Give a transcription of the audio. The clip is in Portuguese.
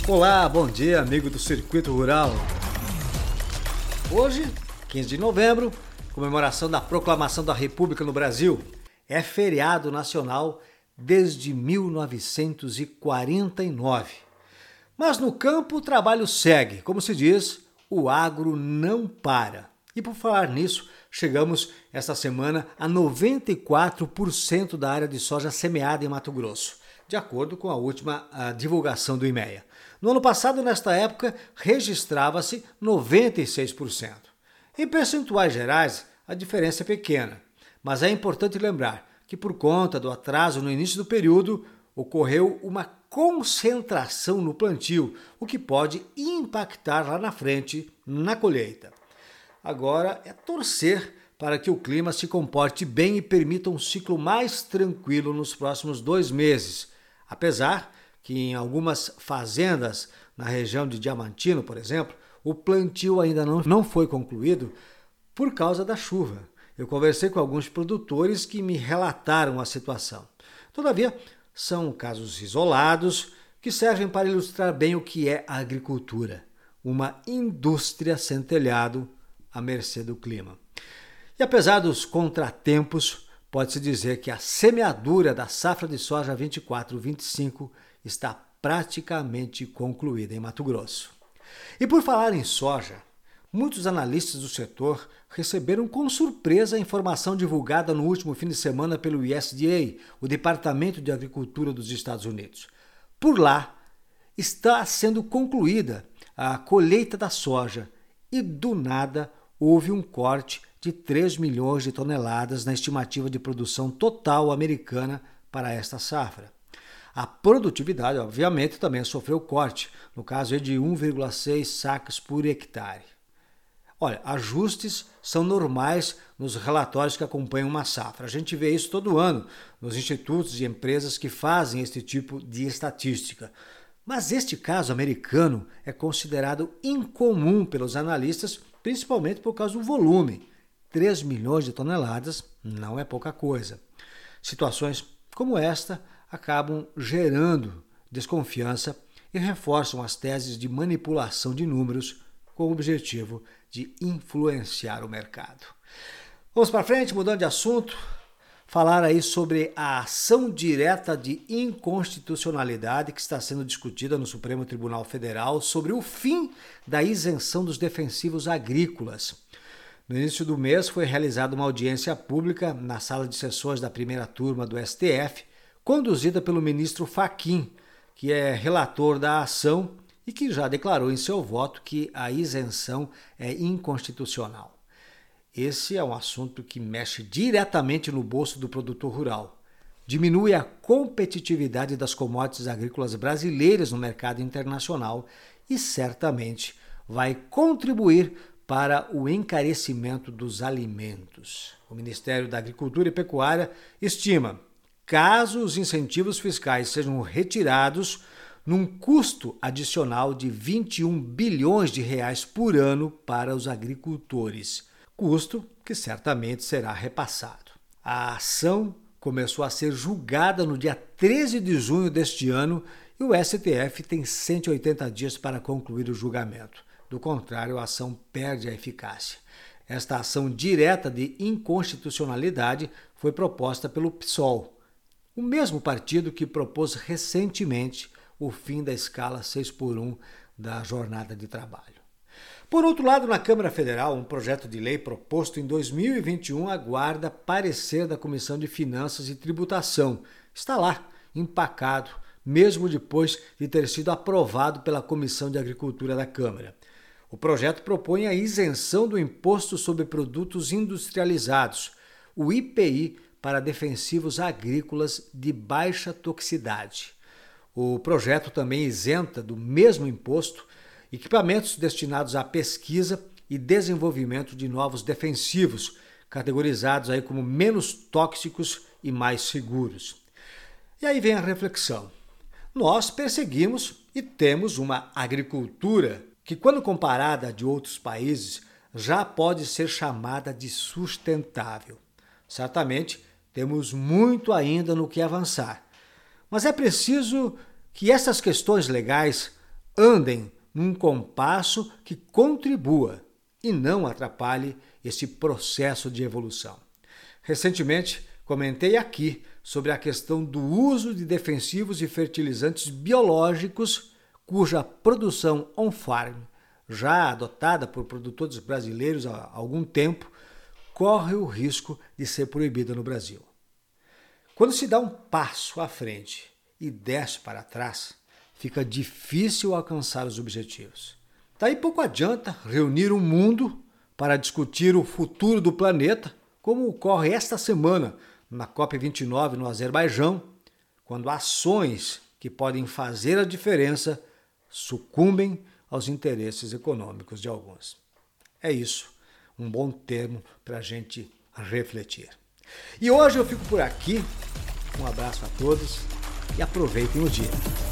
Olá, bom dia, amigo do Circuito Rural. Hoje, 15 de novembro, comemoração da Proclamação da República no Brasil. É feriado nacional desde 1949. Mas no campo o trabalho segue. Como se diz, o agro não para. E por falar nisso, chegamos esta semana a 94% da área de soja semeada em Mato Grosso, de acordo com a última divulgação do IMEA. No ano passado, nesta época, registrava-se 96%. Em percentuais gerais, a diferença é pequena, mas é importante lembrar que, por conta do atraso no início do período, ocorreu uma concentração no plantio, o que pode impactar lá na frente, na colheita. Agora é torcer para que o clima se comporte bem e permita um ciclo mais tranquilo nos próximos 2 meses, apesar que em algumas fazendas na região de Diamantino, por exemplo, o plantio ainda não foi concluído por causa da chuva. Eu conversei com alguns produtores que me relataram a situação. Todavia, são casos isolados que servem para ilustrar bem o que é a agricultura, uma indústria sem telhado à mercê do clima. E apesar dos contratempos, pode-se dizer que a semeadura da safra de soja 24-25 está praticamente concluída em Mato Grosso. E por falar em soja, muitos analistas do setor receberam com surpresa a informação divulgada no último fim de semana pelo USDA, o Departamento de Agricultura dos Estados Unidos. Por lá, está sendo concluída a colheita da soja e, do nada, houve um corte de 3 milhões de toneladas na estimativa de produção total americana para esta safra. A produtividade, obviamente, também sofreu corte, no caso de 1,6 sacas por hectare. Olha, ajustes são normais nos relatórios que acompanham uma safra. A gente vê isso todo ano nos institutos e empresas que fazem este tipo de estatística. Mas este caso americano é considerado incomum pelos analistas, principalmente por causa do volume. 3 milhões de toneladas não é pouca coisa. Situações como esta acabam gerando desconfiança e reforçam as teses de manipulação de números com o objetivo de influenciar o mercado. Vamos para frente, mudando de assunto, falar aí sobre a ação direta de inconstitucionalidade que está sendo discutida no Supremo Tribunal Federal sobre o fim da isenção dos defensivos agrícolas. No início do mês foi realizada uma audiência pública na sala de sessões da primeira turma do STF, conduzida pelo ministro Fachin, que é relator da ação e que já declarou em seu voto que a isenção é inconstitucional. Esse é um assunto que mexe diretamente no bolso do produtor rural. Diminui a competitividade das commodities agrícolas brasileiras no mercado internacional e certamente vai contribuir para o encarecimento dos alimentos. O Ministério da Agricultura e Pecuária estima, caso os incentivos fiscais sejam retirados, num custo adicional de 21 bilhões de reais por ano para os agricultores, custo que certamente será repassado. A ação começou a ser julgada no dia 13 de junho deste ano e o STF tem 180 dias para concluir o julgamento. Do contrário, a ação perde a eficácia. Esta ação direta de inconstitucionalidade foi proposta pelo PSOL, o mesmo partido que propôs recentemente o fim da escala 6x1 da jornada de trabalho. Por outro lado, na Câmara Federal, um projeto de lei proposto em 2021 aguarda parecer da Comissão de Finanças e Tributação. Está lá, empacado, mesmo depois de ter sido aprovado pela Comissão de Agricultura da Câmara. O projeto propõe a isenção do Imposto sobre Produtos Industrializados, o IPI, para defensivos agrícolas de baixa toxicidade. O projeto também isenta do mesmo imposto equipamentos destinados à pesquisa e desenvolvimento de novos defensivos, categorizados aí como menos tóxicos e mais seguros. E aí vem a reflexão. Nós perseguimos e temos uma agricultura que, quando comparada a de outros países, já pode ser chamada de sustentável. Certamente, temos muito ainda no que avançar. Mas é preciso que essas questões legais andem num compasso que contribua e não atrapalhe esse processo de evolução. Recentemente, comentei aqui sobre a questão do uso de defensivos e fertilizantes biológicos cuja produção on-farm, já adotada por produtores brasileiros há algum tempo, corre o risco de ser proibida no Brasil. Quando se dá um passo à frente e desce para trás, fica difícil alcançar os objetivos. Daí pouco adianta reunir o mundo para discutir o futuro do planeta, como ocorre esta semana na COP29 no Azerbaijão, quando ações que podem fazer a diferença sucumbem aos interesses econômicos de alguns. É isso, um bom termo para a gente refletir. E hoje eu fico por aqui, um abraço a todos e aproveitem o dia.